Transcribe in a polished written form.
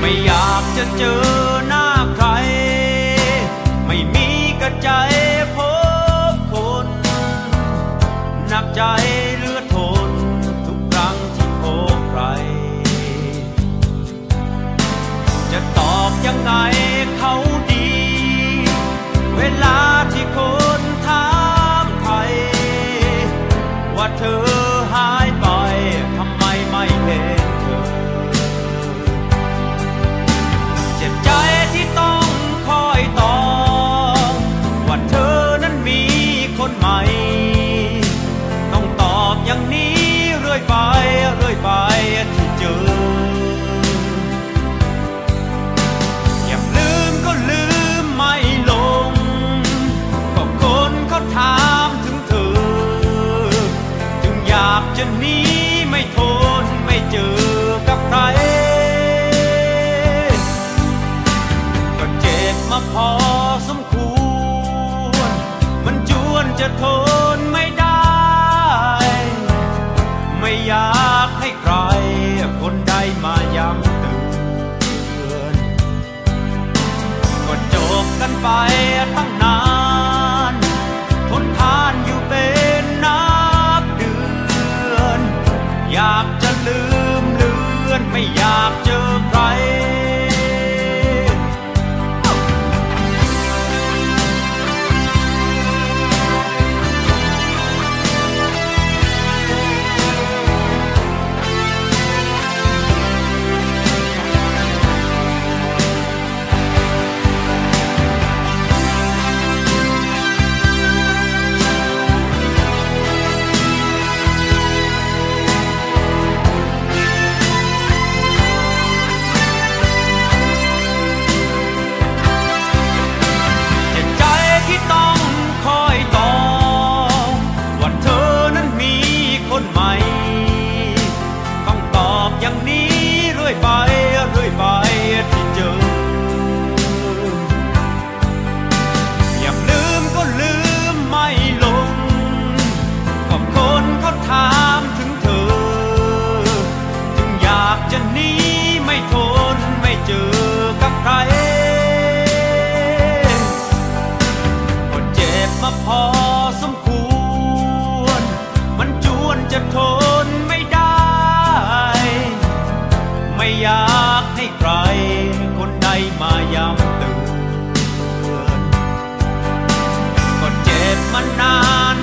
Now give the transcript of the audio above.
ไม่อยากจะเจอหน้าใครไม่มีกระใจพบคนหนักใจเหลือทนทุกครั้งที่พบใครจะตอบยังไงเขาดีเวลาที่คนถามไทยว่าเธอหายไปทำไมไม่เห็นเธอเจ็บใจที่ต้องคอยตอบว่าเธอนั้นมีคนใหม่ต้องตอบอย่างนี้เรื่อยไปที่เจออยากลืมก็ลืมไม่ลงก็คนเขาถามถึงเธอจึงอยากจะหนีไม่ทนไม่เจอกับใครก็เจ็บมาพอสมควรมันจวนจะทนไม่ได้ไม่อยากให้ใครคนใดมาย้ำเตือนก็จบกันไปตั้งนานทนทานอยู่เป็นนับเดือนอยากจะลืมเลือนไม่อยากเจอใครต้องตอบอย่างนี้เรื่อยไปที่เจออยากลืมก็ลืมไม่ลงก็คนเขาถามถึงเธอจึงอยากจะหนีไม่ทนไม่เจอกับใครก็เจ็บมาพอสมควรมันจวนจะทนไม่ได้ไม่อยากให้ใครคนใดมาย้ำเตือนก็เจ็บมานาน